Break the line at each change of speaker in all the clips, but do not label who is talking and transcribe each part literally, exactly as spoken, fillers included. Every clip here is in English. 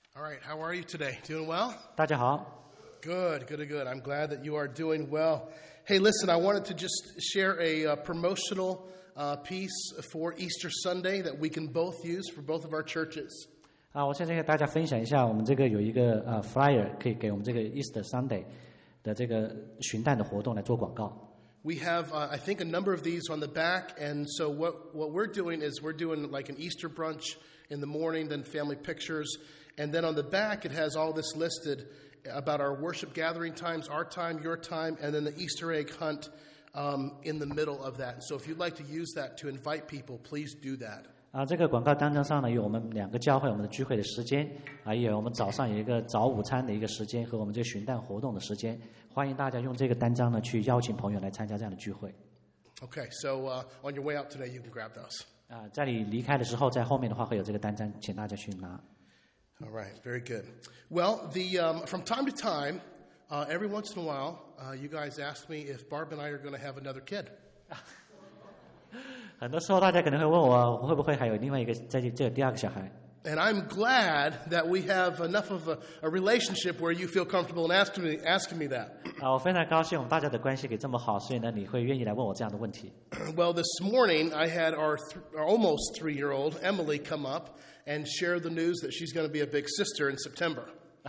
All right, how are you today? Doing well?
大家好。
Good, good, good. I'm glad that you are doing well. Hey, listen, I wanted to just share a uh, promotional uh, piece for Easter Sunday that we can both use for both of our churches.
啊，我现在给大家分享一下，我们这个有一个呃 flyer 可以给我们这个 Easter Sunday 的这个寻诞的活动来做广告。
We have, uh, I think, a number of these on the back, and so what, what we're doing is we're doing like an Easter brunch in the morning, then family pictures, and then on the back it has all this listed about our worship gathering times, our time, your time, and then the Easter egg hunt um, in the middle of that. So if you'd like to use that to invite people, please do that.
啊，这个广告单张上呢有我们两个教会我们的聚会的时间，啊，也有我们早上有一个早午餐的一个时间和我们这个寻诞活动的时间，欢迎大家用这个单张呢去邀请朋友来参加这样的聚会。
Okay, so uh, on your way out today, you can grab those.
啊，在你离开的时候，在后面的话会有这个单张，请大家去拿。
All right, very good. Well, the um, from time to time, uh, every once in a while, uh, you guys ask me if Barb and I are going to have another kid.
很多时候大家可能会问我会不会还有另外一个在这这第二个小孩。
And I'm glad that we have enough of a, a relationship where you feel comfortable in asking me, asking me that.
啊，我非常高兴我们大家的关系给这么好，所以呢，你会愿意来问我这样的问题。
Well, this morning I had our, th- our almost three-year-old Emily come up and share the news that she's going to be a big sister in September.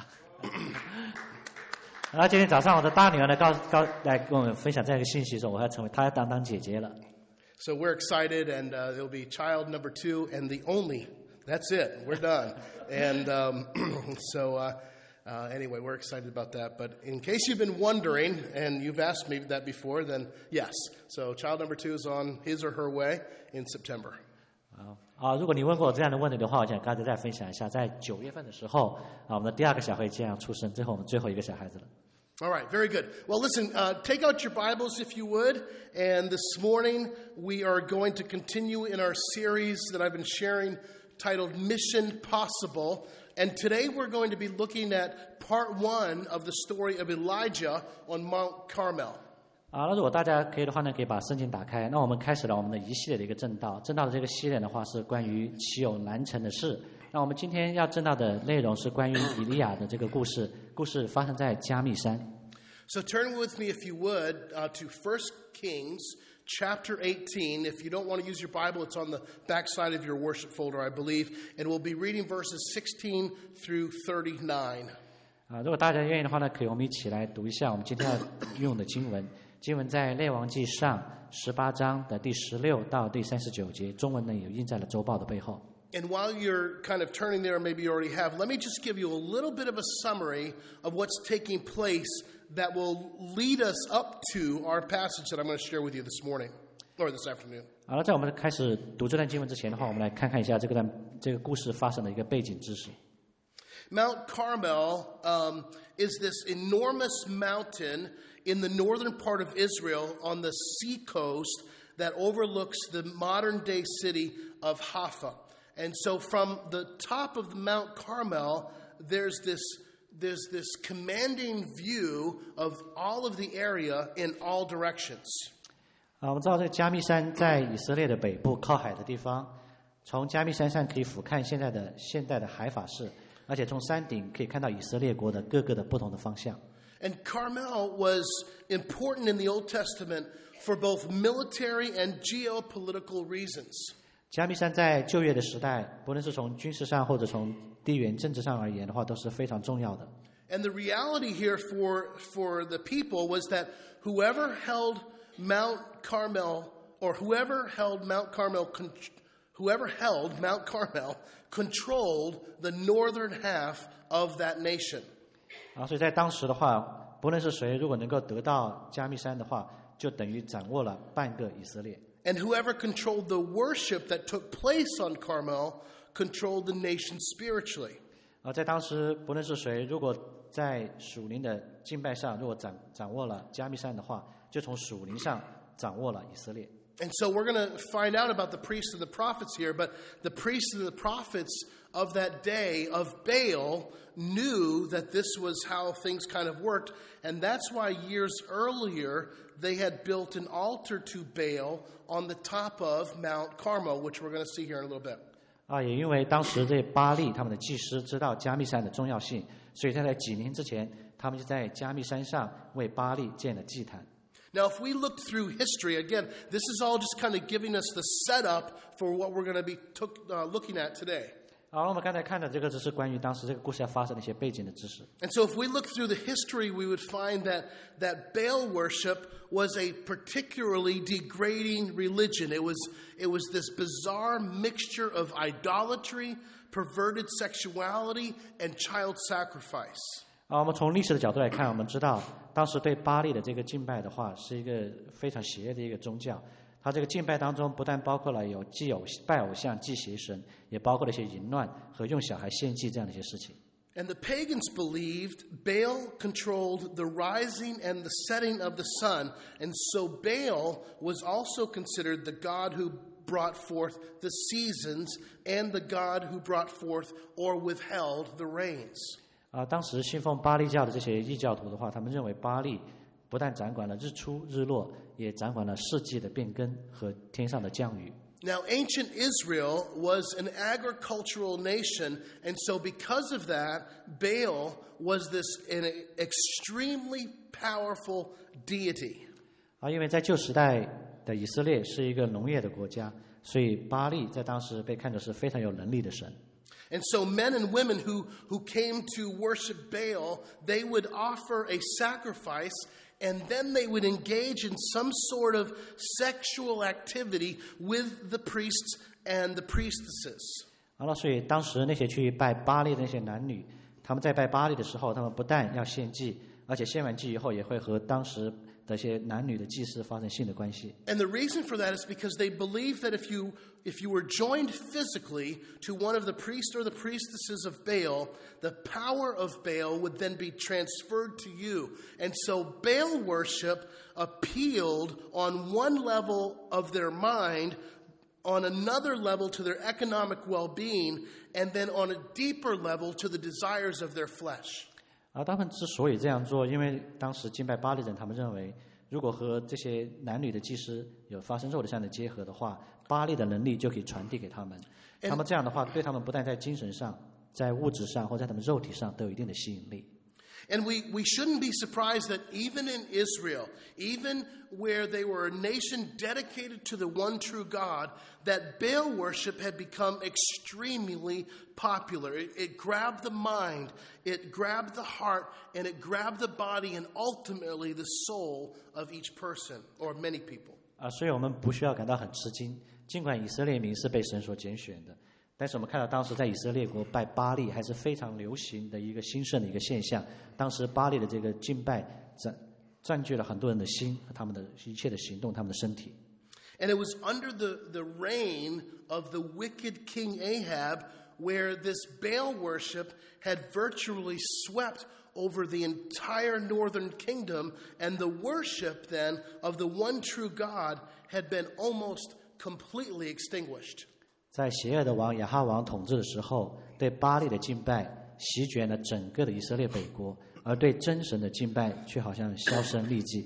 然后今天早上我的大女儿呢告告来跟我们分享这样一个信息，说我要成为她要当当姐姐了。
So we're excited, and uh, it'll be child number two and the only. That's it. We're done. And um, so uh, uh, anyway, we're excited about that. But in case you've been wondering, and you've asked me that before, then yes. So child number two is on his or her way in September.
啊啊！如果你问过我这样的问题的话，我想刚才再分享一下，在九月份的时候啊，我们的第二个小孩这样出生，最后我们最后一个小孩子了。
All right, very good. Well, listen, uh, take out your Bibles if you would. And this morning we are going to continue in our series that I've been sharing titled Mission Possible. And today we're going to be looking at part one of the story of Elijah on Mount Carmel.
啊，那如果大家可以的话呢，可以把圣经打开。那我们开始了我们的一系列的一个正道。正道的这个系列的话是关于岂有难成的事。那我们今天要正道的内容是关于以利亚的这个故事。故事发生在加密山。
So turn with me, if you would, uh, to First Kings chapter eighteen. If you don't want to use your Bible, it's on the back side of your worship folder, I believe. And we'll be reading verses sixteen through thirty-nine.
啊，如果大家愿意的话呢，可以我们一起来读一下我们今天要用的经文。经文在列王记上十八章的第十六到第三十九节，中文呢也印在了周报的背后。
And while you're kind of turning there, maybe you already have, let me just give you a little bit of a summary of what's taking place that will lead us up to our passage that I'm going to share with you this morning or this afternoon.
好了，在我们开始读这段经文之前的话，我们来看看一下这个段这个故事发生的一个背景知识。
Mount Carmel um, is this enormous mountain in the northern part of Israel on the seacoast that overlooks the modern-day city of Haifa. And so from the top of the Mount Carmel, there's this, there's this commanding view of all of the area in all directions.
啊，我们知道这个加密山在以色列的北部靠海的地方，从加密山上可以俯瞰现在的现代的海法市，而且从山顶可以看到以色列国的各个的不同的方向。
And Carmel was important in the Old Testament for both military and geopolitical reasons.
加密山在旧约的时代，不论是从军事上或者从地缘政治上而言的话，都是非常重要的。
And the reality here for, for the people was that whoever held Mount Carmel, or whoever held Mount Carmel, whoever held Mount Carmel controlled the northern half of that nation.
啊，所以在当时的话，不论是谁，如果能够得到加密山的话，就等于掌握了半个以色列。
And whoever controlled the worship that took place on Carmel controlled the nation spiritually.
啊，在当时不论是谁，如果在属灵的敬拜上，如果掌掌握了加密山的话，就从属灵上掌握了以色列。
And so we're going to find out about the priests and the prophets here, but the priests and the prophets of that day of Baal knew that this was how things kind of worked, and that's why years earlier they had built an altar to Baal on the top of Mount Carmel, which we're going to see here in a little bit.
啊，也因为当时这巴力他们的祭司知道加密山的重要性，所以在在几年之前，他们就在加密山上为巴力建了祭坛。
Now, if we look through history, again, this is all just kind of giving us the setup for what we're going to be took, uh, looking at today.
好，我们刚才看的这个只是关于当时这个故事要发生的一些背景的知识。
And so if we look through the history, we would find that, that Baal worship was a particularly degrading religion. It was, it was this bizarre mixture of idolatry, perverted sexuality, and child sacrifice.
啊，我们从历史的角度来看，我们知道当时对巴力的这个敬拜的话，是一个非常邪恶的一个宗教。它这个敬拜当中，不但包括了有祭偶拜偶像、祭邪神，也包括了一些淫乱和用小孩献祭这样的一些事情。
And the pagans believed Baal controlled the rising and the setting of the sun, and so Baal was also considered the god who brought forth the seasons and the god who brought forth or withheld the rains.
啊，当时信奉巴力教的这些异教徒的话，他们认为巴力不但掌管了日出日落，也掌管了四季的变更和天上的降雨。
Now, ancient Israel was an agricultural nation, and so because of that, Baal was this an extremely powerful deity.
啊，因为在旧时代的以色列是一个农业的国家，所以巴力在当时被看作是非常有能力的神。
And so men and women who, who came to worship Baal, they would offer a sacrifice, and then they would engage in some sort of sexual activity with the priests and the priestesses.
好了，所以当时那些去拜巴力的那些男女，他们在拜巴力的时候，他们不但要献祭，而且献完祭以后也会和当时的一些男女的祭司发生性的关系。
And the reason for that is because they believed that if you if you were joined physically to one of the priests or the priestesses of Baal, the power of Baal would then be transferred to you. And so Baal worship appealed on one level of their mind, on another level to their economic well-being, and then on a deeper level to the desires of their flesh.
而他们之所以这样做，因为当时敬拜巴力人，他们认为，如果和这些男女的祭司有发生肉体上的结合的话，巴力的能力就可以传递给他们。他们这样的话，对他们不但在精神上、在物质上或在他们肉体上都有一定的吸引力。
And we, we shouldn't be surprised that even in Israel, even where they were a nation dedicated to the one true God, that Baal worship had become extremely popular. It, it grabbed the mind, it grabbed the heart, and it grabbed the body, and ultimately the soul of each person, or many people.
啊，所以我们不需要感到很吃惊，尽管以色列民是被神所拣选的。但是我们看到当时在以色列国拜巴力还是非常流行的一个兴盛的一个现象。当时巴力的这个敬拜占占据了很多人的心和他们的一切的行动，他们的身体。
And it was under the, the reign of the wicked King Ahab where this Baal worship had virtually swept over the entire northern kingdom, and the worship then of the one true God had been almost completely extinguished.
在邪恶的王亚哈王统治的时候，对巴力的敬拜席卷了整个的以色列北国，而对真神的敬拜却好像销声匿迹。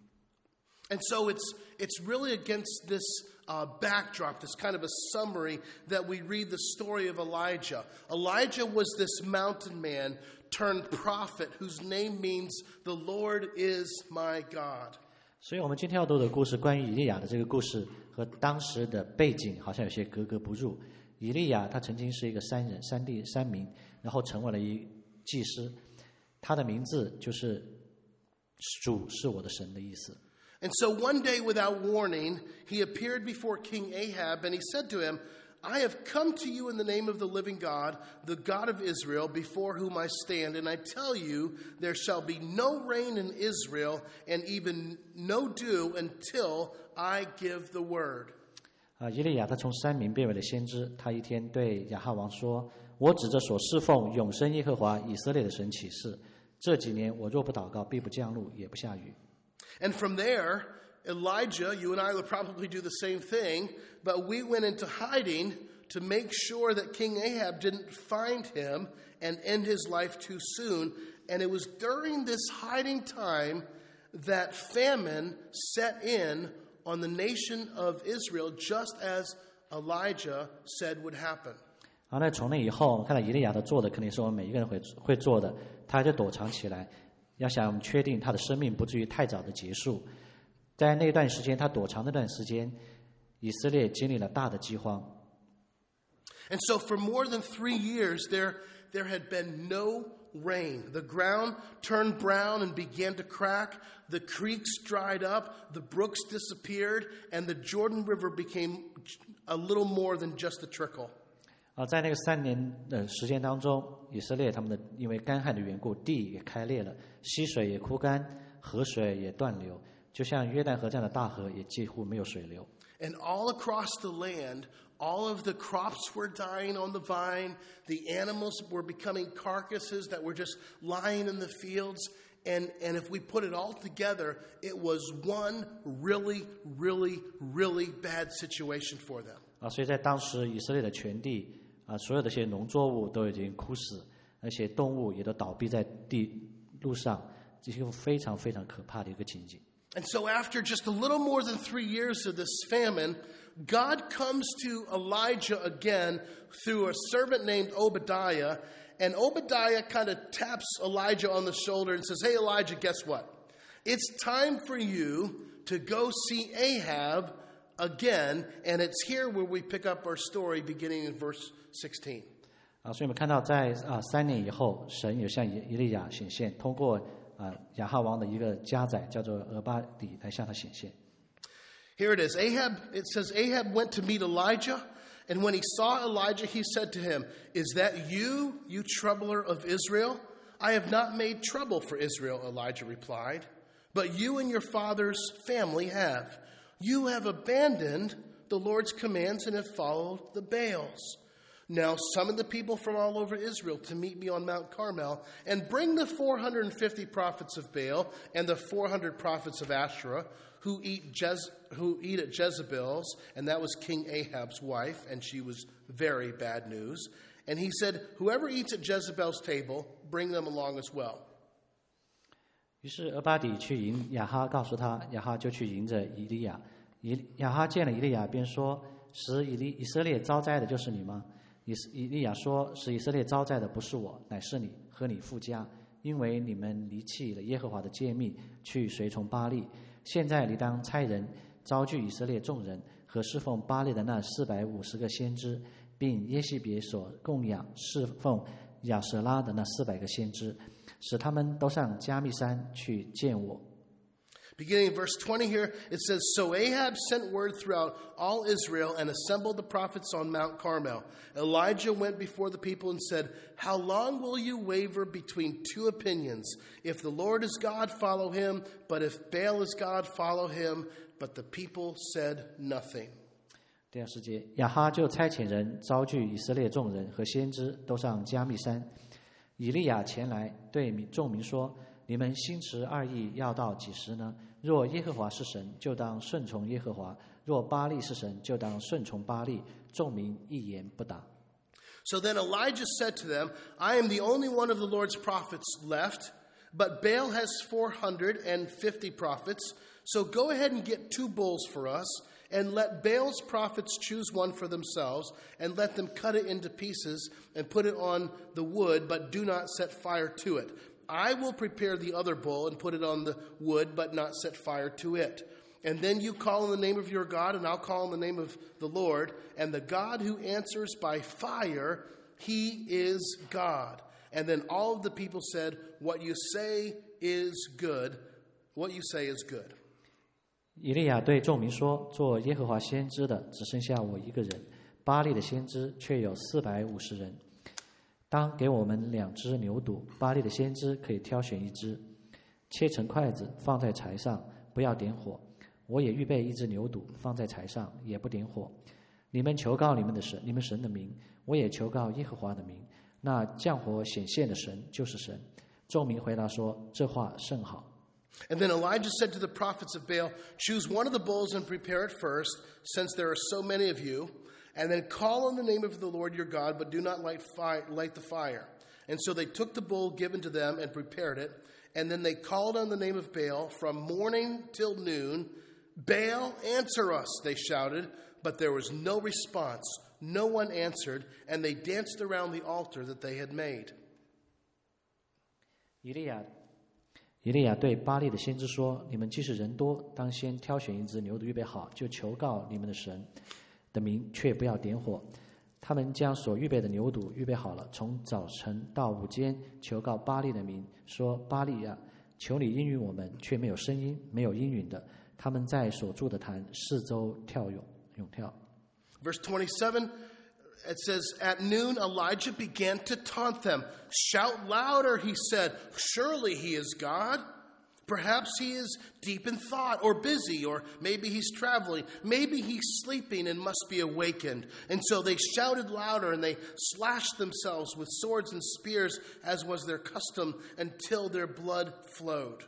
And so it's it's really against this uh, backdrop, this kind of a summary, that we read the story of Elijah. Elijah was this mountain man turned prophet whose name means the Lord is my God.
所以我们今天要读的故事，关于以利亚的这个故事和当时的背景好像有些格格不入。以利亚他曾经是一个山人、山地、山民，然后成为了一祭司，他的名字就是主是我的神的意思。
And so one day, without warning, he appeared before King Ahab, and he said to him, I have come to you in the name of the living God, the God of Israel, before whom I stand, and I tell you, there shall be no rain in Israel, and even no dew until I give the word.
啊，以利亚他从山民变为了先知，他一天对亚哈王说：“我指着所侍奉永生耶和华以色列的神起誓，这几年我若不祷告，必不降露，也不下雨。”
And from there, Elijah, you and I would probably do the same thing, but we went into hiding to make sure that King Ahab didn't find him and end his life too soon. And it was during this hiding time that famine set in on the nation of Israel, just as Elijah said would happen.
好，那从那以后，看到以利亚的做的肯定是我们每一个人会会做的，他就躲藏起来，要想确定他的生命不至于太早的结束。在那段时间，他躲藏那段时间，以色列经历了大的饥荒。
And so for more than three years, there, there had been no rain. The ground turned brown and began to crack. The creeks dried up. The brooks disappeared. And the Jordan River became a little more than just a trickle.
啊，在那个三年的时间当中，以色列他们的因为干旱的缘故，地也开裂了，溪水也枯干，河水也断流，就像约旦河这样的大河也几乎没有水流。
And all across the land, all of the crops were dying on the vine. The animals were becoming carcasses that were just lying in the fields. And, and if we put it all together, it was one really, really, really bad situation for them.
啊，所以在当时以色列的全地啊，所有的这些农作物都已经枯死，而且动物也都倒闭在地路上，这是非常非常可怕的一个情景。
And so after just a little more than three years of this famine, God comes to Elijah again through a servant named Obadiah. And Obadiah kind of taps Elijah on the shoulder and says, hey, Elijah, guess what? It's time for you to go see Ahab again. And it's here where we pick up our story beginning in verse sixteen.
啊，所以我们看到在啊三年以后，神有向以以利亚显现，通过啊亚哈王的一个家宰叫做俄巴底来向他显现。
Here it is. Ahab, it says, Ahab went to meet Elijah, and when he saw Elijah, he said to him, is that you, you troubler of Israel? I have not made trouble for Israel, Elijah replied, but you and your father's family have. You have abandoned the Lord's commands and have followed the Baals. Now summon the people from all over Israel to meet me on Mount Carmel, and bring the four hundred fifty prophets of Baal and the four hundred prophets of Asherah, who eat Jez- who eat at Jezebel's, and that was King Ahab's wife, and she was very bad news. And he said, whoever eats at Jezebel's table, bring them along as well.
于是俄巴底去迎亚哈，告诉他，亚哈就去迎着以利亚。以亚哈见了以利亚，便说：使以利以色列遭灾的就是你吗？以以利亚说：使以色列遭灾的不是我，乃是你和你父家，因为你们离弃了耶和华的诫命，去随从巴力。现在你当差人招聚以色列众人和侍奉巴力的那四百五十个先知，并耶西别所供养侍奉亚舍拉的那四百个先知，使他们都上加密山去见我。
Beginning in verse twenty here, it says, So Ahab sent word throughout all Israel and assembled the prophets on Mount Carmel. Elijah went before the people and said, How long will you waver between two opinions? If the Lord is God, follow him. But if Baal is God, follow him. But the people said nothing.
第二十节，亚哈就差遣人招聚以色列众人和先知，都上加密山。以利亚前来对众民说：你们心持二意，要到几时呢？若耶和华是神，就当顺从耶和华；若巴力是神，就当顺从巴力。众民一言不答。
So then Elijah said to them, I am the only one of the Lord's prophets left, but Baal has four hundred fifty prophets. So go ahead and get two bulls for us, and let Baal's prophets choose one for themselves, and let them cut it into pieces and put it on the wood, but do not set fire to it. I will prepare the other bull and put it on the wood, but not set fire to it. And then you call on the name of your God, and I'll call on the name of the Lord. And the God who answers by fire, he is God. And then all of the people said, What you say is good. What you say is good.
以利亚对众民说：做耶和华先知的只剩下我一个人，巴力的先知却有四百五十人。当给我们两只牛犊，巴力的先知可以挑选一只，切成筷子放在柴上，不要点火。我也预备一只牛犊放在柴上，也不点火。你们求告你们的神，你们神的名，我也求告耶和华的名。那降火显现的神就是神。众民回答说：这话甚好。
And then Elijah said to the prophets of Baal, Choose one of the bulls and prepare it first, since there are so many of you. And then call on the name of the Lord your God, but do not light, fire, light the fire. And so they took the bull given to them and prepared it. And then they called on the name of Baal from morning till noon. Baal, answer us, they shouted. but there was no response. No one answered, and they danced around the altar that they had made.
以利亚以利亚对巴力的先知说：“你们既是人多，当先挑选一只牛犊预备好，就求告你们的神的名，却不要点火。”他们将所预备的牛犊预备好了，从早晨到午间求告巴力的名，说：“巴力啊，求你应允我们。”却没有声音，没有应允的。他们在所住的坛四周跳涌涌跳。
Verse twenty-seven, it says, At noon Elijah began to taunt them. Shout louder, he said. Surely he is God. Perhaps he is deep in thought or busy, or maybe he's traveling. Maybe he's sleeping and must be awakened. And so they shouted louder, and they slashed themselves with swords and spears, as was their custom, until their blood flowed.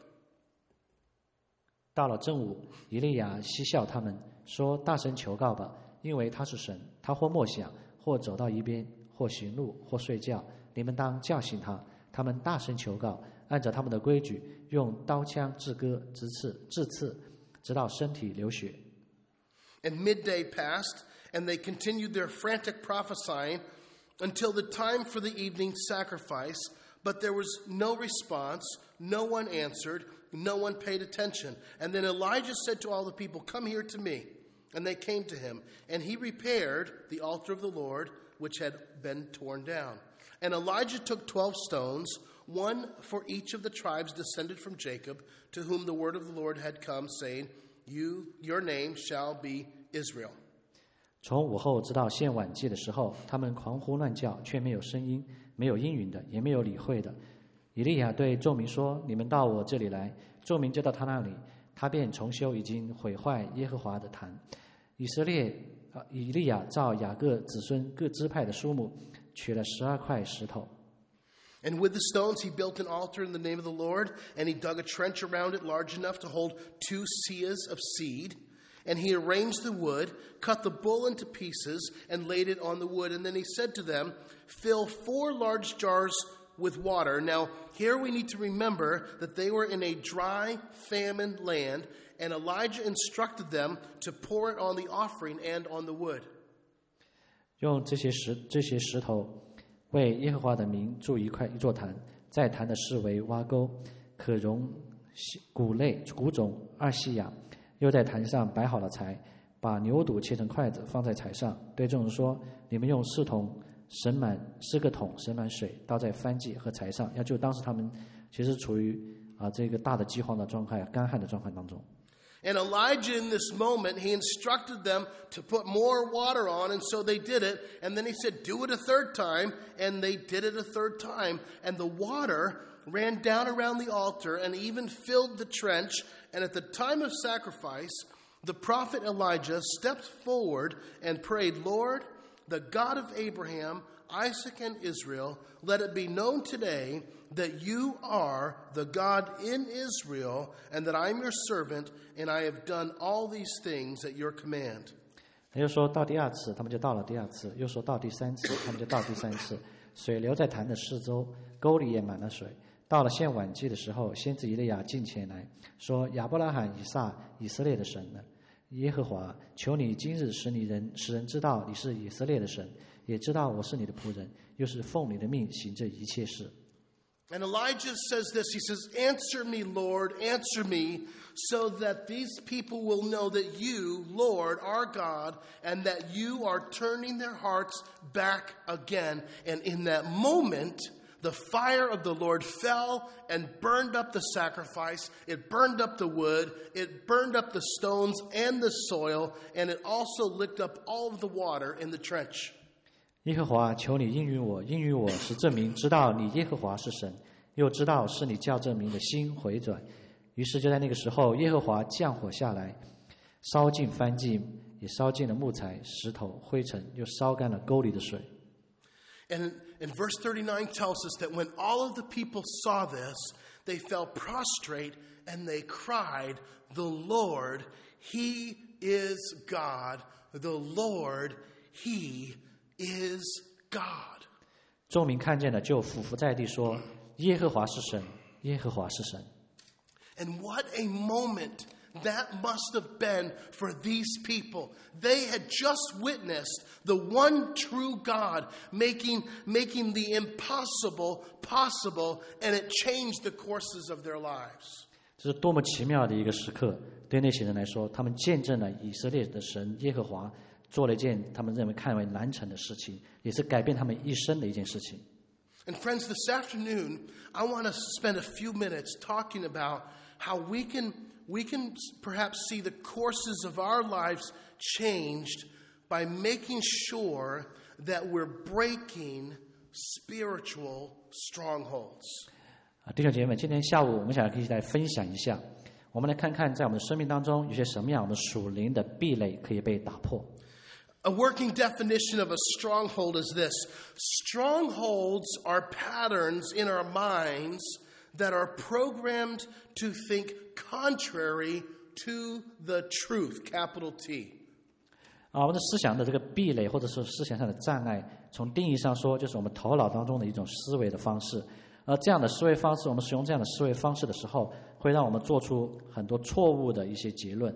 到了正午，以利亚嬉笑他们，说：“大声求告吧，因为他是神。他或默想，或走到一边，或行路，或睡觉。你们当叫醒他。”他们大声求告，按照他们的规矩，用刀枪制割、直刺、致刺，直到身体流血。
And midday passed, and they continued their frantic prophesying until the time for the evening sacrifice. But there was no response, no one answered, no one paid attention. And then Elijah said to all the people, Come here to me. And they came to him, and he repaired the altar of the Lord, which had been torn down. And Elijah took twelve stones, one for each of the tribes descended from Jacob, to whom the word of the Lord had come, saying, You, your name shall be Israel.
从午后直到献晚祭的时候，他们狂呼乱叫，却没有声音，没有应允的，也没有理会的。以利亚对众民说：“你们到我这里来。”众民就到他那里，他便重修已经毁坏耶和华的坛。以色列，呃，以利亚照雅各子孙各支派的数目，取了十二块石头。
And with the stones he built an altar in the name of the Lord, and he dug a trench around it large enough to hold two seahs of seed. And he arranged the wood, cut the bull into pieces, and laid it on the wood. And then he said to them, Fill four large jars with water. Now, here we need to remember that they were in a dry, famine land, and Elijah instructed them to pour it on the offering and on the wood.
用这些石这些石头为耶和华的名筑一块一座坛，在坛的四围挖沟，可容谷类谷种二细亚。又在坛上摆好了柴，把牛肚切成筷子放在柴上，对众人说：“你们用四桶盛满四个桶盛满水，倒在燔祭和柴上。”要就当时他们其实处于啊这个大的饥荒的状态、干旱的状况当中。
And Elijah, in this moment, he instructed them to put more water on, and so they did it. And then he said, do it a third time, and they did it a third time. And the water ran down around the altar and even filled the trench. And at the time of sacrifice, the prophet Elijah stepped forward and prayed, Lord, the God of Abraham, Isaac, and Israel, let it be known today that you are the God in Israel, and that I am your servant, and I have done all these things at your command.
又说到第二次，他们就到了第二次；又说到第三次，他们就到第三次。水流在坛的四周，沟里也满了水。到了献晚祭的时候，先知以利亚近前来说：“亚伯拉罕、以撒、以色列的神呢？耶和华，求你今日使你人使人知道你是以色列的神，也知道我是你的仆人，又是奉你的命行这一切事。”
And Elijah says this, he says, Answer me, Lord, answer me, so that these people will know that you, Lord, are God, and that you are turning their hearts back again. And in that moment, the fire of the Lord fell and burned up the sacrifice. It burned up the wood. It burned up the stones and the soil. And it also licked up all of the water in the trench.
耶和华，求你应允我，应允我，是证明知道你耶和华是神，又知道是你叫这民的心回转。于是就在那个时候，耶和华降火下来，烧尽燔祭，也烧尽了木材、石头、灰尘，又烧干了沟里的水。
And, and verse thirty-nine tells us that when all of the people saw this, they fell prostrate and they cried, The Lord, He is God. The Lord, He is God.
众民看见了，就俯伏在地说：“耶和华是神，耶和华是神。”
And what a moment that must have been for these people. They had just witnessed the one true God making, making the impossible possible, and it changed the courses of their lives.
这是多么奇妙的一个时刻！对那些人来说，他们见证了以色列的神耶和华做了一件他们认为看为难成的事情，也是改变他们一生的一件事情。
And friends, this afternoon, I want to spend a few minutes talking about how we can we can perhaps see the courses of our lives changed by making sure that we're breaking spiritual strongholds.
啊，弟兄姐妹们，今天下午我们想一起来分享一下，我们来看看在我们的生命当中有些什么样我们属灵的壁垒可以被打破。
A working definition of a stronghold is this: strongholds are patterns in our minds that are programmed to think contrary to the truth, capital T.
啊，我们的思想的这个壁垒，或者是思想上的障碍，从定义上说，就是我们头脑当中的一种思维的方式。而这样的思维方式，我们使用这样的思维方式的时候，会让我们做出很多错误的一些结论。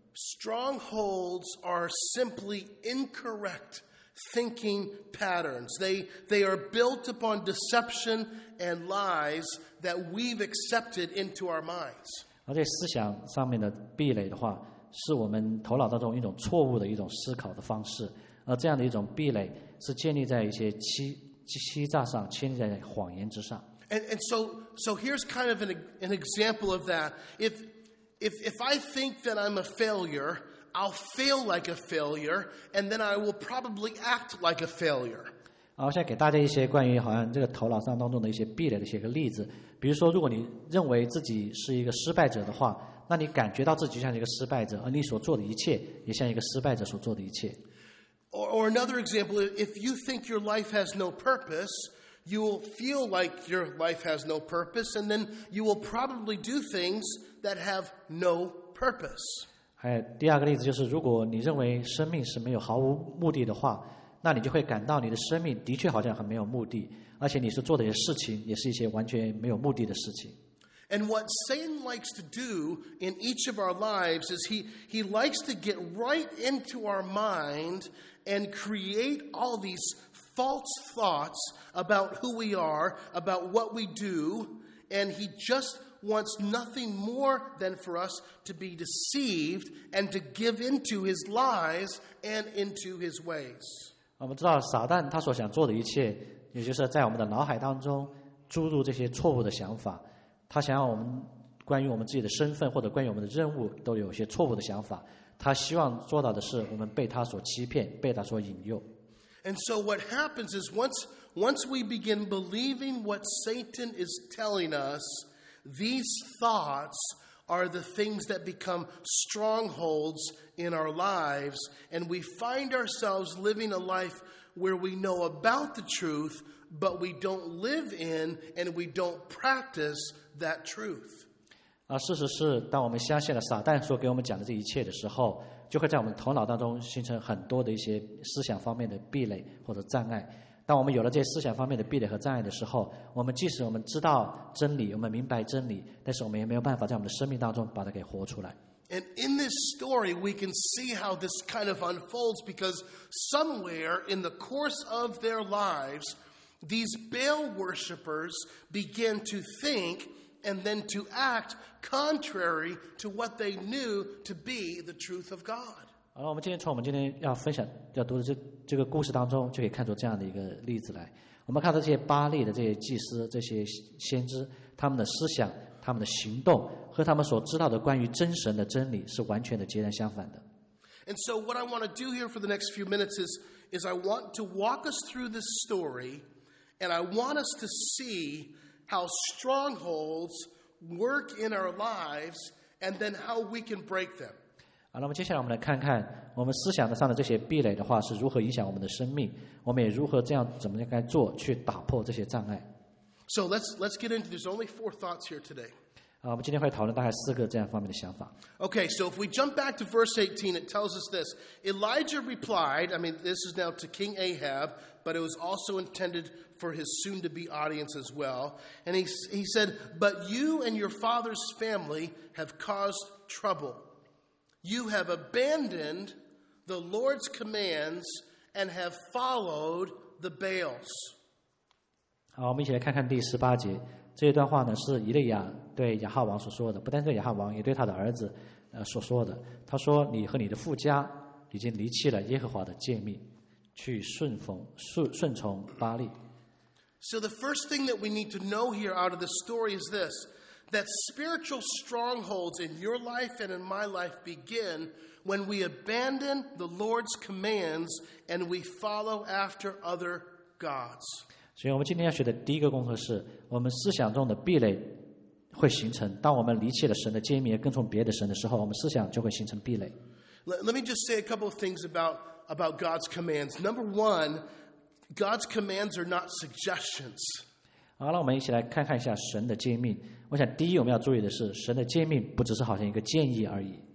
Strongholds are simply incorrect thinking patterns. They, they are built upon deception and lies that we've accepted into our minds.
而在思想上面的壁垒的话，是我们头脑当中一种错误的一种思考的方式。而这样的一种壁垒是建立在一些欺欺诈上，建立在谎言之上。
And, and so, so here's kind of an, an example of that. If, if, if I think that I'm a failure, I'll fail like a failure, and then I will probably act like a failure.
啊，我现在给大家一些关于好像这个头脑上当中的一些壁垒的一些个例子。比如说，如果你认为自己是一个失败者的话，那你感觉到自己就像一个失败者，而你所做的一切也像一个失败者所做的一切。
Or, or another example, if you think your life has no purpose, you will feel like your life has no purpose, and then you will probably do things that have no purpose.
还有第二个例子就是，如果你认为生命是没有毫无目的的话，那你就会感到你的生命的确好像很没有目的，而且你所做的一些事情也是一些完全没有目的的事情。
And what Satan likes to do in each of our lives is he, he likes to get right into our mind and create all these false thoughts about who we are, about what we do, and he just wants nothing more than for us to be deceived and to give into his lies and into his ways.
我们知道撒旦他所想做的一切，也就是在我们的脑海当中注入这些错误的想法。他想要我们关于我们自己的身份或者关于我们的任务都有一些错误的想法。他希望做到的是我们被他所欺骗，被他所引诱。
And so what happens is once, once we begin believing what Satan is telling us, these thoughts are the things that become strongholds in our lives, and we find ourselves living a life where we know about the truth, but we don't live in and we don't practice that truth.
而事实是，当我们相信了撒旦所给我们讲的这一切的时候，就会在我们头脑当中形成很多的一些思想方面的壁垒或者障碍。当我们有了这些思想方面的壁垒和障碍的时候，我们即使我们知道真理，我们明白真理，但是我们也没有办法在我们的生命当中把它给活出来。
And in this story, we can see how this kind of unfolds because somewhere in the course of their lives, these Baal worshipers begin to think and then to act contrary to what they knew to be the truth of God.
好了，我们今天从我们今天要分享要读的这这个故事当中，就可以看出这样的一个例子来。我们看到这些巴力的这些祭司、这些先知，他们的思想、他们的行动和他们所知道的关于真神的真理是完全的截然相反的。
And so what I want to do here for the next few minutes is, is I want to walk us through this story, and I want us to see how strongholds work in our lives and then how we can break them.
好，那么接下来我们来看看我们思想上的这些壁垒的话是如何影响我们的生命，我们也如何这样怎么样该做去打破这些障碍。
So let's let's get into. There's only four thoughts here today.
啊，我们今天会讨论大概四个这样方面的想法。
Okay, so if we jump back to verse eighteen, it tells us this. Elijah replied, I mean, this is now to King Ahab, but it was also intended for his soon-to-be audience as well. And he, he said, "But you and your father's family have caused trouble. You have abandoned the Lord's commands and have followed the Baals."
好，我们一起来看看第十八节。这一段话呢，是以利亚对亚哈王所说的，不但对亚哈王，也对他的儿子呃所说的。他说：“你和你的父家已经离弃了耶和华的诫命，去顺从顺顺从巴力。”
So the first thing that we need to know here out of this story is this, that spiritual strongholds in your life and in my life begin when we abandon the Lord's commands and we follow after other gods.
所以我们今天要学的第一个功课是，我们思想中的壁垒会形成。当我们离弃了神的诫命，跟从别的神的时候，我们思想就会形成壁垒。
Let, let me just say a couple of things about, about God's commands. Number one, God's commands are not suggestions.
好，那我们一起来看看一下神的诫命。我想，第一我们要注意的是，神的诫命不只是好像一个建议而已。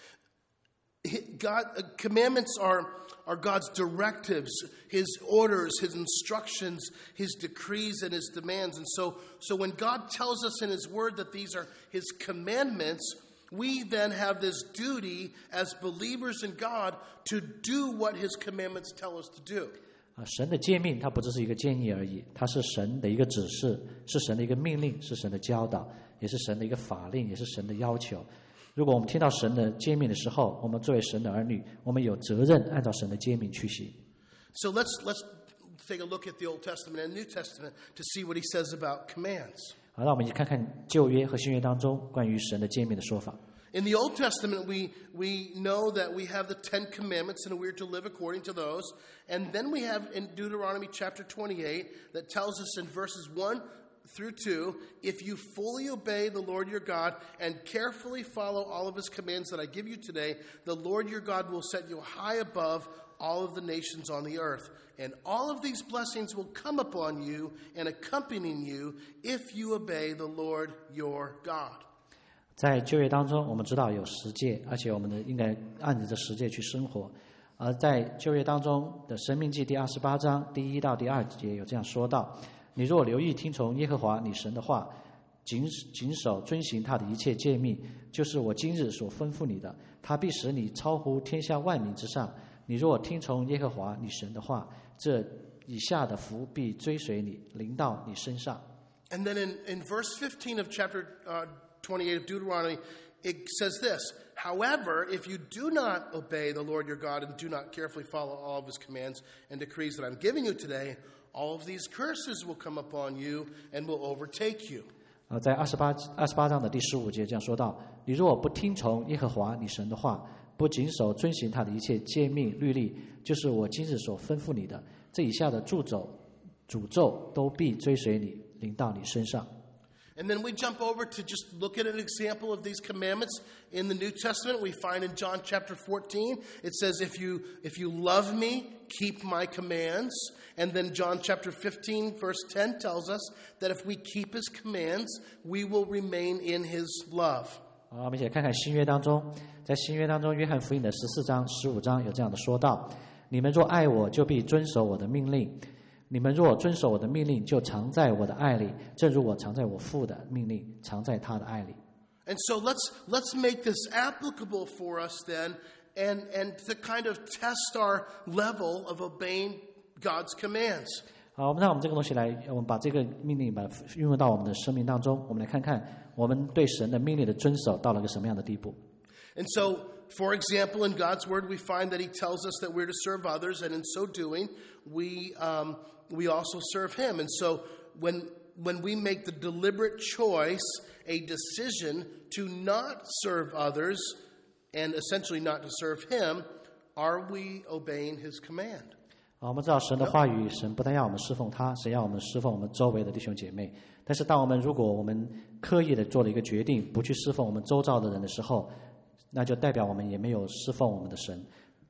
God, uh, commandments are, are God's directives, His orders, His instructions, His decrees, and His demands. And so, so when God tells us in His Word that these are His commandments, we then have this duty as believers in God to do what His commandments tell us to do.
啊，神的诫命它不只是一个建议而已，它是神的一个指示，是神的一个命令，是神的教导，也是神的一个法令，也是神的要求。如果我们听到神的诫命的时候，我们作为神的儿女，我们有责任按照神的诫命去行。
So let's let's take a look at the Old Testament and New Testament to see what He says about commands.
好，让我们一起看看旧约和新约当中关于神的诫命的说法。
In the Old Testament, we we know that we have the Ten Commandments and we're to live according to those. And then we have in Deuteronomy chapter twenty-eight that tells us in verses one through two, if you fully obey the Lord your God and carefully follow all of His commands that I give you today, the Lord your God will set you high above all of the nations on the earth. And all of these blessings will come upon you and accompany you if you obey the Lord your God.
在旧约当中，我们知道有十诫，而且我们呢应该按着这十诫去生活。而在旧约当中的《申命记》第二十八章第一到第二节有这样说到：你若留意听从耶和华你神的话，谨谨守遵行他的一切诫命，就是我今日所吩咐你的，他必使你超乎天下万民之上。你若听从耶和华你神的话，这以下的福必追随你，临到你身上。
And then in, in verse fifteen of chapter uh, twenty-eight of Deuteronomy, it says this: However, if you do not obey the Lord your God and do not carefully follow all of His commands and decrees that I'm giving you today, all of these curses will come upon you and will overtake you.
啊，在二十八二十八章的第十五节这样说到：你若不听从耶和华你神的话，不谨守遵行他的一切诫命律例，就是我今日所吩咐你的，这以下的诅咒诅咒都必追随你，临到你身上。
And then we jump over to just look at an example of these commandments in the New Testament. We find in John chapter fourteen, it says, if you, if you love me, keep my commands. And then John chapter fifteen, verse ten tells us that if we keep His commands, we will remain in His love.
好，我们一起来看看新约当中，在新约当中，约翰福音的十四章、十五章有这样的说道：你们若爱我，就必遵守我的命令。 你们若遵守我的命令，就常在我的爱里，正如我常在我父的命令，常在他的爱里。
And so let's let's make this applicable for us then, and and to kind of test our level of obeying God's commands.
好，我们让我们这个东西来，我们把这个命令把它运用到我们的生命当中。我们来看看我们对神的命令的遵守到了个什么样的地步。
And so, for example, in God's Word, we find that He tells us that we're to serve others, and in so doing, we um, we also serve Him. And so, when when we make the deliberate choice, a decision to not serve others, and essentially not to serve Him, are we obeying His command?
啊，我们知道神的话语，神不但要我们侍奉他，神要我们侍奉我们周围的弟兄姐妹。但是，当我们如果我们刻意的做了一个决定，不去侍奉我们周遭的人的时候，那就代表我们也没有侍奉我们的神。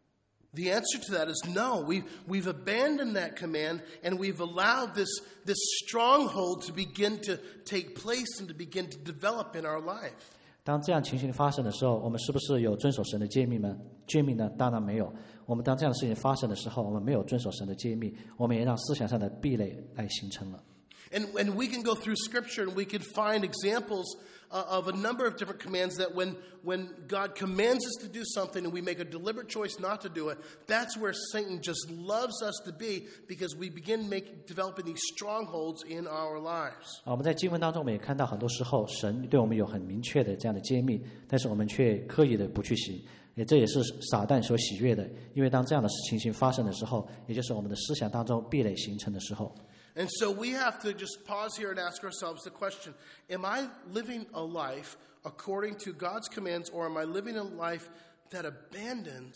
The answer to that is no. We've, we've abandoned that command, and we've allowed this, this stronghold to begin to take place and to begin to develop in our life.
当这样情形发生的时候，我们是不是有遵守神的诫命呢？诫命呢？当然没有。我们当这样的事情发生的时候，我们没有遵守神的诫命，我们也让思想上的壁垒来形成了。
And, and we can go through Scripture and we can find examples uh, of a number of different commands that when, when God commands us to do something and we make a deliberate choice not to do it, that's where Satan just loves us to be because we begin making, developing these strongholds in our lives.
我们在经文当中，我们也看到很多时候，神对我们有很明确的这样的诫命，但是我们却刻意的不去行。也这也是撒旦所喜悦的，因为当这样的情形发生的时候，也就是我们的思想当中壁垒形成的时候。
And so we have to just pause here and ask ourselves the question, am I living a life according to God's commands, or am I living a life that abandons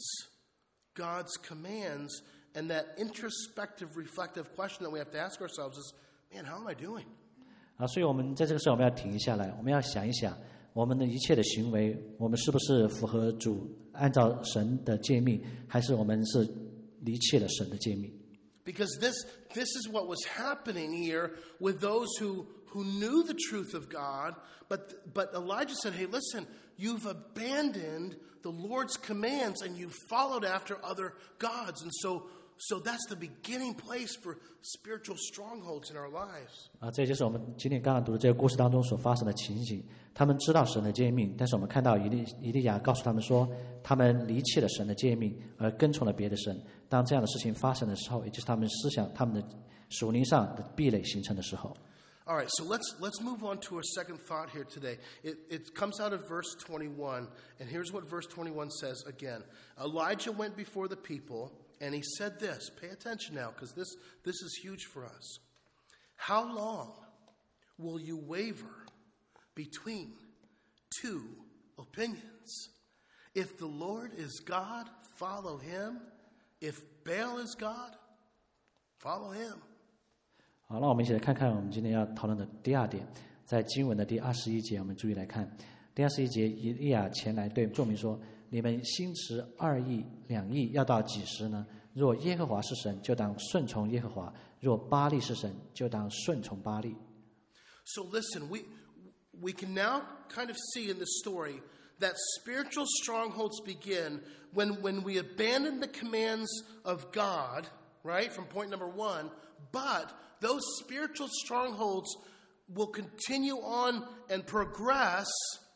God's commands? And that introspective, reflective question that we have to ask ourselves is, man, how am I doing?
啊，所以我们在这个时候我们要停下来，我们要想一想，我们的一切的行为，我们是不是符合主按照神的诫命，还是我们是离弃了神的诫命？
Because this, this is what was happening here with those who, who knew the truth of God. But, but Elijah said, hey, listen, you've abandoned the Lord's commands and you've followed after other gods. And so, so that's the beginning place for spiritual strongholds in our lives.
啊，这就是我们今天刚刚读的这个故事当中所发生的情形。他们知道神的诫命，但是我们看到以利以利亚告诉他们说，他们离弃了神的诫命，而跟从了别的神。当这样的事情发生的时候，也就是他们思想、他们的属灵上的壁垒形成的时候。
All right, so let's let's move on to a second thought here today. It, it comes out of verse twenty-one, and here's what verse twenty-one says again. Elijah went before the people, and he said this. Pay attention now, because this, this is huge for us. How long will you waver between two opinions? If the Lord is God, follow him. If Baal is God, follow him.
好，那我们一起来看看我们今天要讨论的第二点，在经文的第二十一节，我们注意来看。第二十一节，以利亚前来对众民说：“你们心持二意、两意，要到几时呢？若耶和华是神，就当顺从耶和华；若巴力是神，就当顺从巴力。”
So listen, we we can now kind of see in the story that spiritual strongholds begin when, when we abandon the commands of God, right, from point number one, but those spiritual strongholds will continue on and progress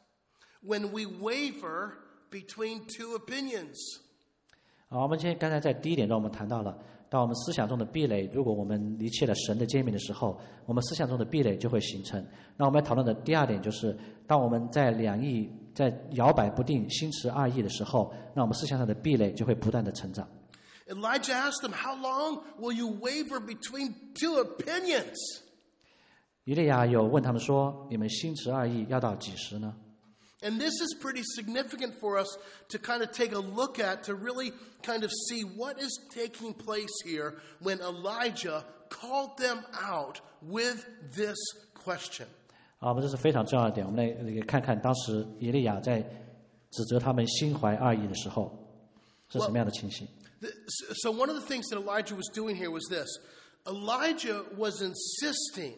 when we waver between two opinions.
好，我们今天刚才在第一点中，我们谈到了，当我们思想中的壁垒，如果我们离弃了神的诫命的时候，我们思想中的壁垒就会形成。那我们要讨论的第二点就是，当我们在两意在摇摆不定、心持二意的时候，那我们思想上的壁垒就会不断的成长。
Elijah asked them, how long will you waver between two opinions?
以利亚有问他们说：“你们心持二意要到几时呢？”
And this is pretty significant for us to kind of take a look at, to really kind of see what is taking place here when Elijah called them out with this question.
啊，我们这是非常重要的点。我们来看看当时以利亚在指责他们心怀二意的时候是什么样的情形。
The, so one of the things that Elijah was doing here was this. Elijah was insisting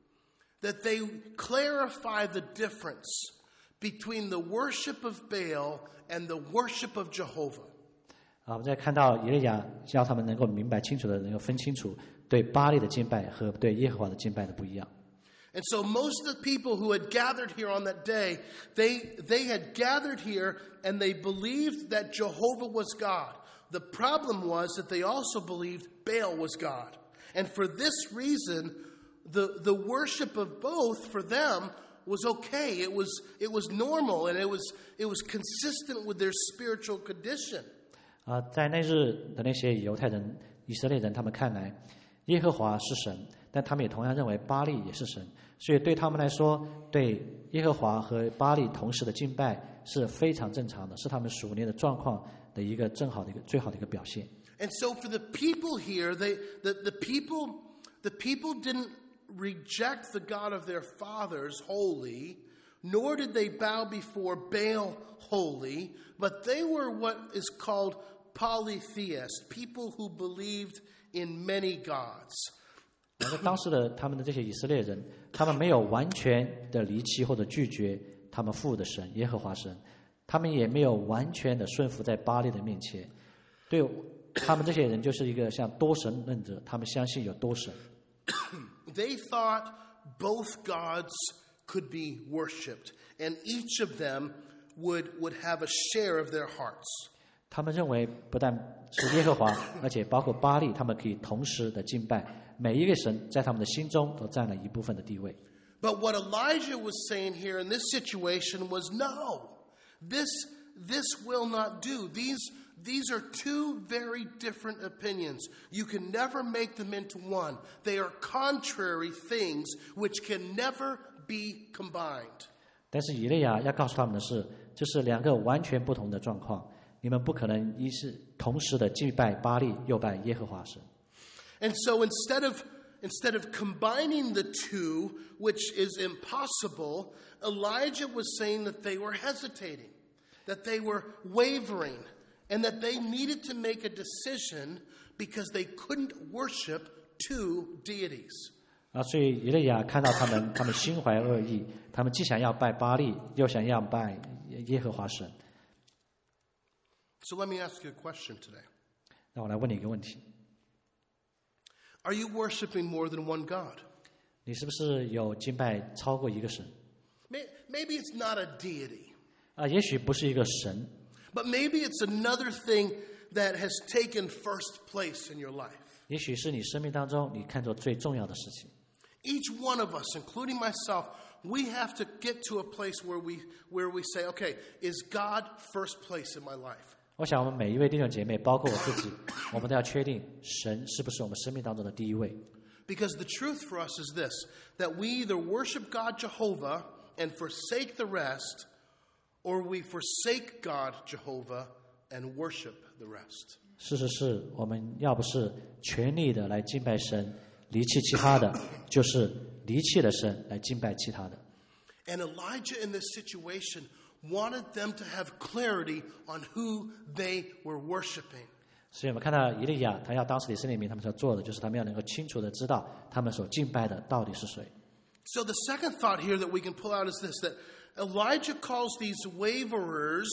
that they clarify the difference between the worship of Baal and the worship of Jehovah.
啊，我们在看到以利亚要他们能够明白清楚的，能够分清楚对巴力的敬拜和对耶和华的敬拜的不一样。
And so most of the people who had gathered here on that day, they they had gathered here and they believed that Jehovah was God. The problem was that they also believed Baal was God. And for this reason, the, the worship of both for them was okay. It was it was normal and it was it was consistent with their spiritual condition.
啊，在那日的那些犹太人、以色列人，他们看来，耶和华是神，但他们也同样认为巴力也是神，所以对他们来说，对耶和华和巴力同时的敬拜是非常正常的，是他们属灵的状况的一个正好的一个最好的一个表现。
And so for the people here, they the, the people the people didn't reject the God of their fathers holy, nor did they bow before Baal holy, but they were what is called polytheists, people who believed in many gods.
那在当时的他们的这些以色列人，他们没有完全的离弃或者拒绝他们父的神耶和华神，他们也没有完全的顺服在巴力的面前。对他们这些人就是一个像多神论者，他们相信有多神。
They thought both gods could be worshipped, and each of them would would have a share of their hearts.
他们认为不但是耶和华，而且包括巴力，他们可以同时的敬拜，每一个神在他们的心中都占了一部分的地位。
But what Elijah was saying here in this situation was, no, this this will not do. These these are two very different opinions. You can never make them into one. They are contrary things which can never be combined.
但是以利亚要告诉他们的是，这是两个完全不同的状况。你们不可能一是同时的敬拜巴力，又拜耶和华神。
And so instead of instead of combining the two, which is impossible, Elijah was saying that they were hesitating, that they were wavering, and that they needed to make a decision because they couldn't worship two deities.
啊，所以以利亚看到他们，他们心怀恶意，他们既想要拜巴力，又想要拜耶和华神。
So let me ask you a question today.
那我来问你一个问题：
Are you worshiping more than one God?
你是不是有敬拜超过一个神？
Maybe it's not a deity.
啊，也许不是一个神，
But maybe it's another thing that has taken first place in your life.
也许是你生命当中你看作最重要的事情。
Each one of us, including myself, we have to get to a place where we where we say, okay, is God first place in my life?
我想我们每一位弟兄姐妹，包括我自己，我们都要确定神是不是我们生命当中的第一位。
Because the truth for us is this, that we either worship God Jehovah and forsake the rest, or we forsake God Jehovah and worship the rest.
事实是我们要不是全力的来敬拜神，离弃其他的，就是离弃了神来敬拜其他的。
And Elijah in this situation wanted them to have clarity on who they were worshiping.
所以我们看到以利亚，他要当时以色列民他们所做的，就是他们要能够清楚的知道他们所敬拜的到底是谁。
So the second thought here that we can pull out is this, that Elijah calls these waverers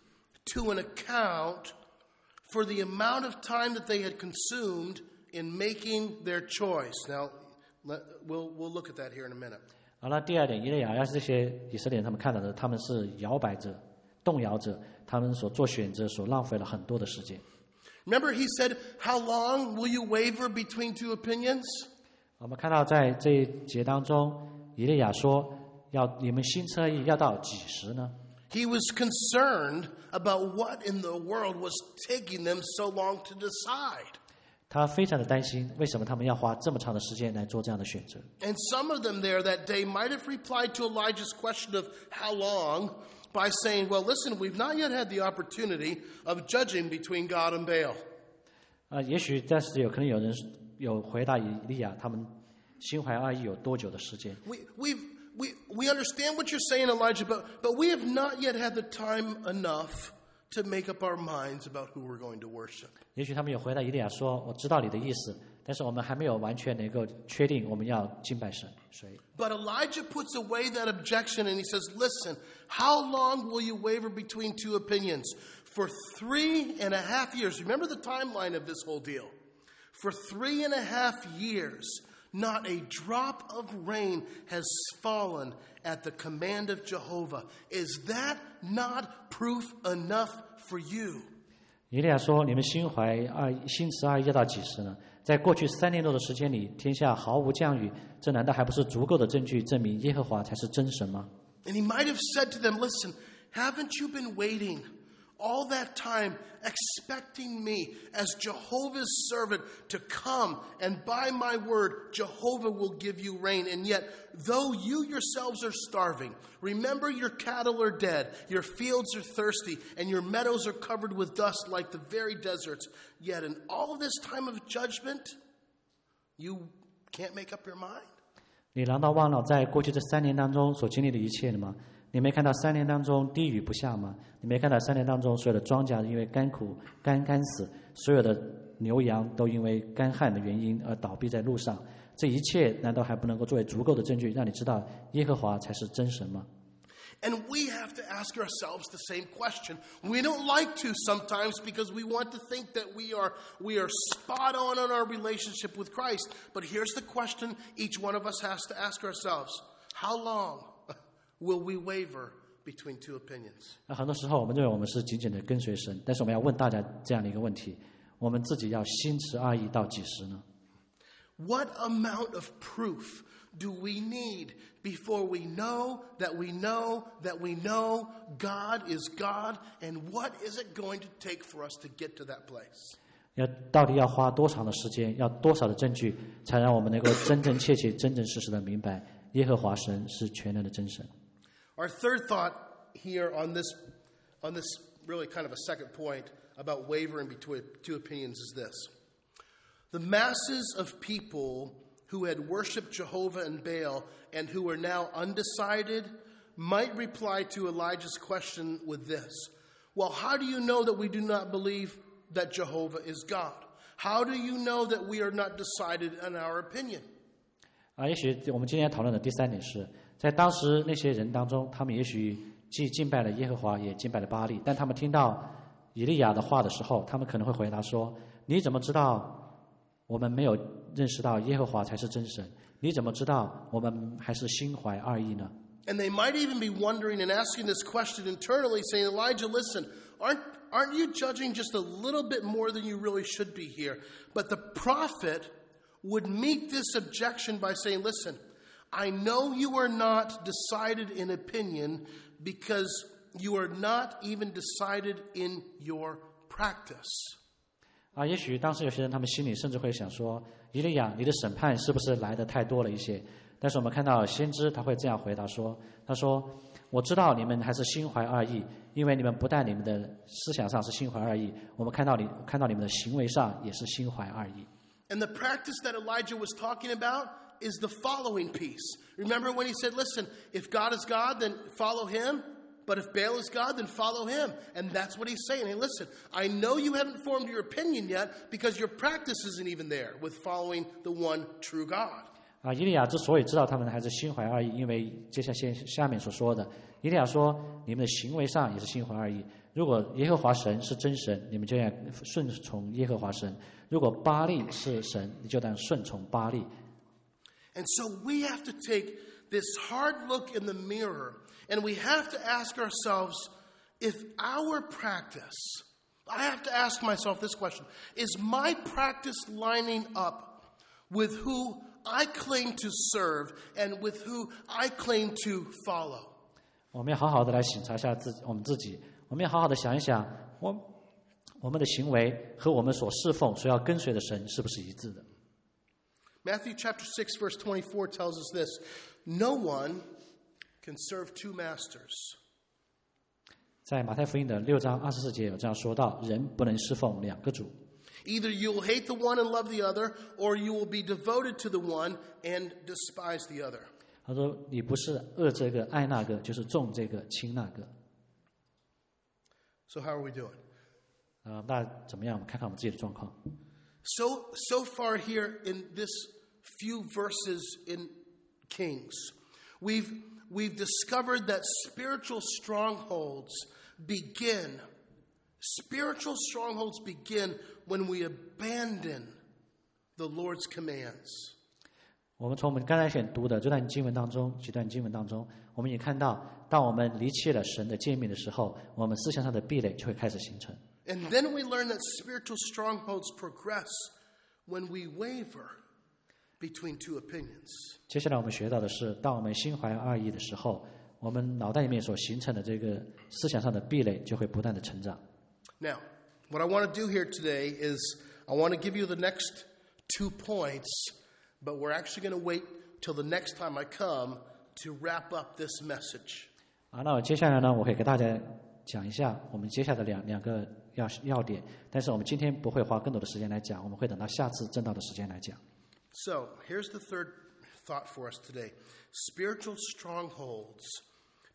to an account for the amount of time that they had consumed in making their choice. Now, let, we'll, we'll look at that here in a minute.
好了，第二点，以利亚要是这些以色列人他们看到的，他们是摇摆者、动摇者，他们所做选择所浪费了很多的时间。
Remember he said, how long will you waver between two opinions?
我们看到在这一节当中，以利亚说：“要你们心侧意要到几时呢？”
He was concerned about what in the world was taking them so long to decide.
他非常的担心，为什么他们要花这么长的时间来做这样的选择？
And some of them there that day might have replied to Elijah's question of how long by saying, well, listen, we've not yet had the opportunity of judging between God and Baal.
啊，也许但是有可能有人有回答以利亚，他们心怀恶意有多久的时间？
We, we've, we, we understand what you're saying, Elijah, but, but we have not yet had the time enough to make up our minds about who we're going to worship.
也许他们有回答以利亚说：“我知道你的意思，但是我们还没有完全能够确定我们要敬拜神谁。”
But Elijah puts away that objection and he says, listen, how long will you waver between two opinions? For three and a half years. Remember the timeline of this whole deal. For three and a half years, not a drop of rain has fallen at the command of Jehovah. Is that not proof enough for you?
以利亚说：“你们心怀爱心持爱意要到几时呢？在过去三年多的时间里，天下毫无降雨，这难道还不是足够的证据证明耶和华才是真神吗？”
And he might have said to them, listen, haven't you been waiting all that time expecting me as Jehovah's servant to come, and by my word, Jehovah will give you rain. And yet, though you yourselves are starving, remember your cattle are dead, your fields are thirsty, and your meadows are covered with dust like the very deserts. Yet in all this time of judgment, you can't make up your mind.
你难道忘了在过去这三年当中所经历的一切了吗？ 你没看到三年当中滴雨不下吗？你没看到三年当中所有的庄稼因为干苦干干死，所有的牛羊都因为干旱的原因而倒闭在路上？这一切难道还不能够作为足够的证据，让你知道耶和华才是真神吗？
And we have to ask ourselves the same question. We don't like to sometimes because we want to think that we are we are spot on on our relationship with Christ. But here's the question each one of us has to ask ourselves. How long will we waver between two opinions?
那很多时候我们认为我们是紧紧的跟随神，但是我们要问大家这样的一个问题：我们自己要心持二意到几时呢？
What amount of proof do we need before we know that we know that we know God is God? And what is it going to take for us to get to that place?
要到底要花多长的时间，要多少的证据，才让我们能够真真切切、真真实实的明白耶和华神是全能的真神？
Our third thought here on this, on this really kind of a second point about wavering between two opinions is this. The masses of people who had worshipped Jehovah and Baal and who are now undecided might reply to Elijah's question with this. Well, how do you know that we do not believe that Jehovah is God? How do you know that we are not decided in our opinion?
啊，也许我们今天讨论的第三点是，在当时那些人当中，他们也许既敬拜了耶和华，也敬拜了巴力，但他们听到以利亚的话的时候，他们可能会回答说：“你怎么知道？我们没有认识到耶和华才是真神，你怎么知道我们还是心怀二意呢？”
And they might even be wondering and asking this question internally, saying, Elijah, listen, aren't, aren't you judging just a little bit more than you really should be here? But the prophet would meet this objection by saying, listen, I know you are not decided in opinion because you are not even decided in your practice.
啊，也许当时有些人他们心里甚至会想说：“以利亚，你的审判是不是来的太多了一些？”但是我们看到先知他会这样回答说：“他说，我知道你们还是心怀二意，因为你们不但你们的思想上是心怀二意，我们看到你看到你们的行为上也是心怀二意。”
And the practice that Elijah was talking about is the following piece. Remember when he said, "Listen, if God is God, then follow Him." But if Baal is God, then follow him. And that's what he's saying. Hey, listen, I know you haven't formed your opinion yet because your practice isn't even there with following the one true God.
啊，以利亚之所以知道他们还是心怀二意，因为接下下下面所说的，以利亚说：“你们的行为上也是心怀二意。如果耶和华神是真神，你们就要顺从耶和华神；如果巴力是神，你就当顺从巴力。”
And so we have to take this hard look in the mirror. And we have to ask ourselves, if our practice, I have to ask myself this question, is my practice lining up with who I claim to serve and with who I claim to follow?
我们要好好的来审查一下自己，我们自己，我们要好好的想一想，我我们的行为和我们所侍奉、所要跟随的神是不是一致的？
Matthew chapter six, verse twenty-four tells us this: No one can serve two masters.
在马太福音的六章二十四节有这样说到：人不能侍奉两个主。
Either you will hate the one and love the other, or you will be devoted to the one and despise the other.
他说：你不是恶这个爱那个，就是重这个轻那个。
So how are we doing?
啊、呃，那怎么样？我们看看我们自己的状况。
So so far here in this few verses in Kings, we've we've discovered that spiritual strongholds begin. Spiritual strongholds begin when we abandon the Lord's commands.
我们从我们刚才选读的这段经文当中，几段经文当中，我们也看到，当我们离弃了神的诫命的时候，我们思想上的壁垒就会开始形成。
And then we learn that spiritual strongholds progress when we waver between two opinions.
接下来我们学到的是，当我们心怀二意的时候，我们脑袋里面所形成的这个思想上的壁垒就会不断的成长。
Now, what I want to do here today is I want to give you the next two points, but we're actually going to wait till the next time I come to wrap up this message.
啊，那我接下来呢，我会给大家讲一下我们接下来的两两个要要点，但是我们今天不会花更多的时间来讲，我们会等到下次正道的时间来讲。
So, here's the third thought for us today. Spiritual strongholds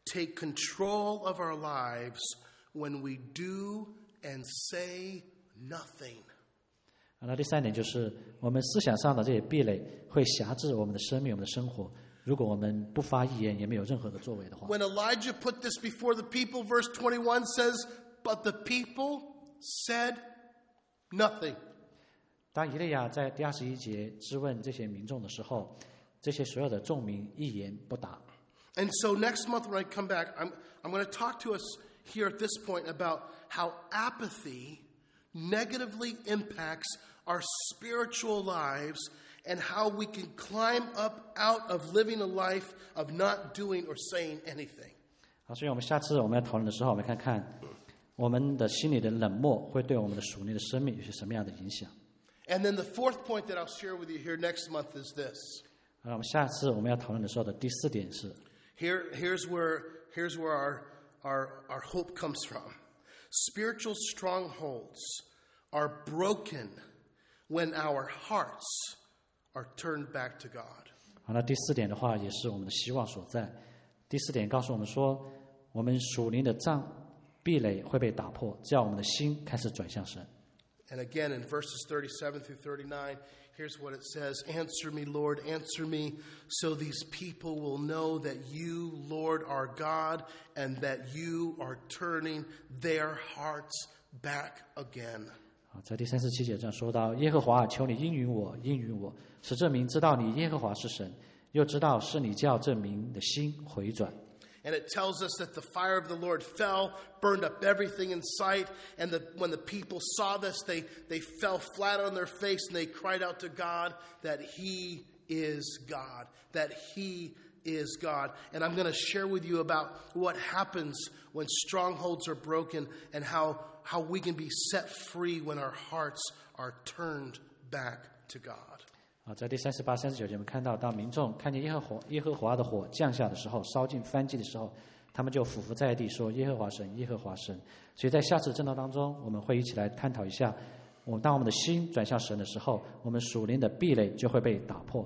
take control of our lives when we do and say nothing.
那第三点就是我们思想上的这些壁垒会辖制我们的生命、我们的生活。如果我们不发一言，也没有任何的作为的话。
When Elijah put this before the people, verse twenty-one says, "But the people said nothing."
当以利亚在第二十一节质问这些民众的时候，这些所有的众民一言不答。
And so next month when I come back, I'm, I'm going to talk to us here at this point about how apathy negatively impacts our spiritual lives and how we can climb up out of living a life of not doing or saying anything.
好，所以我们下次我们要讨论的时候，我们看看我们的心里的冷漠会对我们的属灵的生命有些什么样的影响。
And then the fourth point that I'll share with you here next month is this.
啊，我们下次我们要讨论的时候的第四点是。
Here, here's where, here's where our, our, our hope comes from. Spiritual strongholds are broken when our hearts are turned back to God.
好，那第四点的话，也是我们的希望所在。第四点告诉我们说，我们属灵的障壁垒会被打破，只要我们的心开始转向神。
And again, in verses thirty-seven through thirty-nine, here's what it says. Answer me, Lord, answer me, so these people will know that you, Lord, are God, and that you are turning their hearts back again.
好，在第三十七节这样说到：耶和华，求你应允我，应允我，使这民知道你耶和华是神，又知道是你叫这民的心回转。
And it tells us that the fire of the Lord fell, burned up everything in sight, and the, when the people saw this, they, they fell flat on their face and they cried out to God that He is God, that He is God. And I'm going to share with you about what happens when strongholds are broken and how, how we can be set free when our hearts are turned back to God.
啊，在第三十八、三十九节，我们看到，当民众看见耶和华耶和华的火降下的时候，烧尽燔祭的时候，他们就俯伏在地说：“耶和华神，耶和华神。”所以在下次正道当中，我们会一起来探讨一下，我当我们的心转向神的时候，我们属灵的壁垒就会被打破。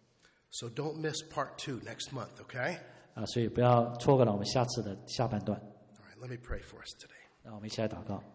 So don't miss part two next month, okay?
啊，所以不要错过了我们下次的下半段。
All right, let me pray for us today.
让我们一起来祷告。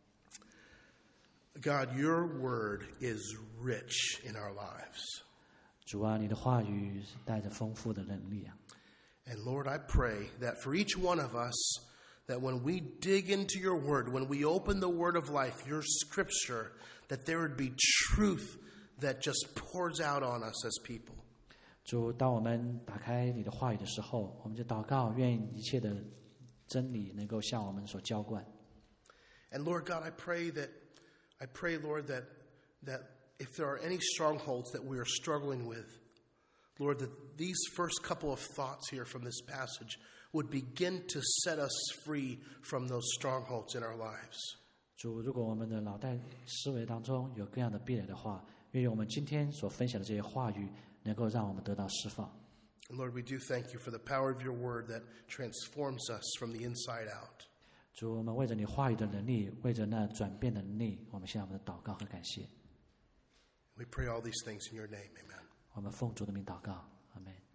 God, your word is rich in our lives.
主啊，你的话语带着丰富的能力啊。
And Lord, I pray that for each one of us, that when we dig into your word, when we open the word of life, your scripture, that there would be truth that just pours out on us as people.
主，当我们打开你的话语的时候，我们就祷告，愿一切的真理能够向我们所浇灌。
And Lord God, I pray that I pray, Lord, that, that if there are any strongholds that we are struggling with, Lord, that these first couple of thoughts here from this passage would begin to set us free from those strongholds in our lives.
主，如果我们的脑袋思维当中有各样的壁垒的话，愿我们今天所分享的这些话语能够让我们得到释放。
And Lord, we do thank you for the power of your word that transforms us from the inside out.
主，我们为着你话语的能力，为着那转变的能力，我们向我们的祷告和感谢。
We pray all these things in your name. Amen.
我们奉主的名祷告，阿们。